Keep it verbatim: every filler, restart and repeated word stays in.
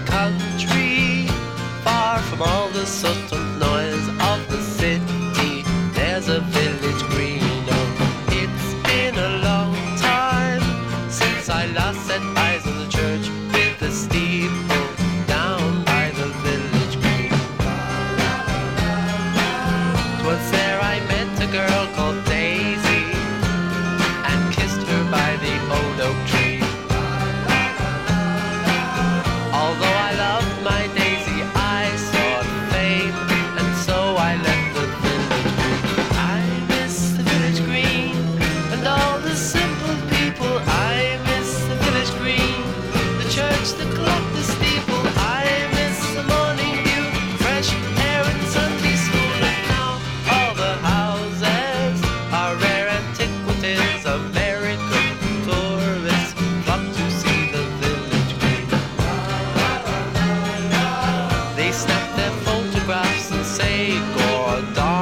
country, far from all the subtle noise of the city. There's a village green. Oh, it's been a long time since I last set eyes on the church with the steeple down by the village green. 'Twas there I met a girl called Daisy and kissed her by the old oak tree. Although I loved my Daisy, I sought fame, and so I left the village green. I miss the village green and all the simple people. I miss the village green, the church, the clock, the steeple. I miss the morning dew, fresh air and Sunday school. And now all the houses are rare antiquities. American tourists flock to see the village green. They snap their photographs and say, Gordon.